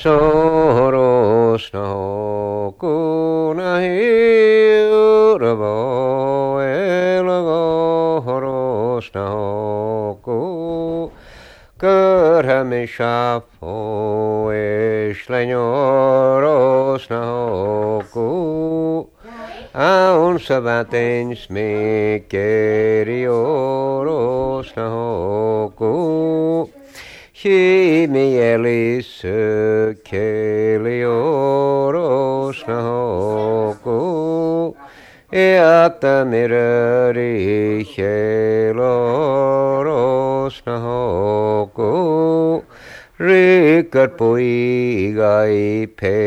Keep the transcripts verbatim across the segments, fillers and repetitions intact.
soros na hoku na hiurabo elago horos na hoku Kerhamishapo eslenyoros na hoku Aun sabatens me kerioros na hoku Himi elis kelioros na hoku Eata mirari heloros na hoku Rikat puigai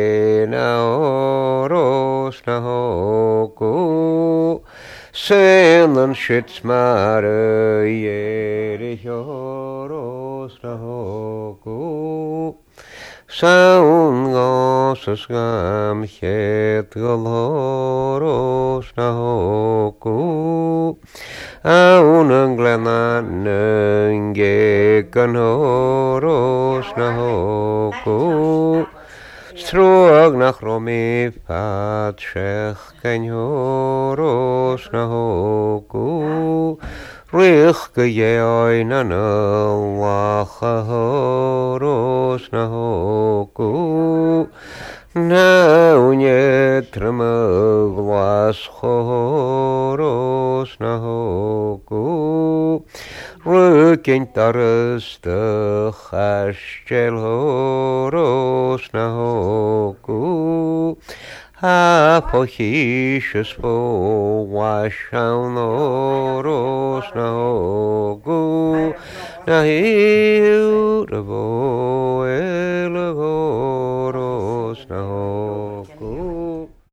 penaoros na hoku Selan shitsmare yerihioros na hoku Saun gosas gam het galoros na hoku Aun angleman nge horos na hoku Strog nach romi patshech kenhoros na hoku Rich geoi na wacha horos na hoku Na unye tremag was horos na hoku Rukin taras de chashel horos na hoku Ha pochishus po washaun horos na hoku Na hiurabo elagoros na hoku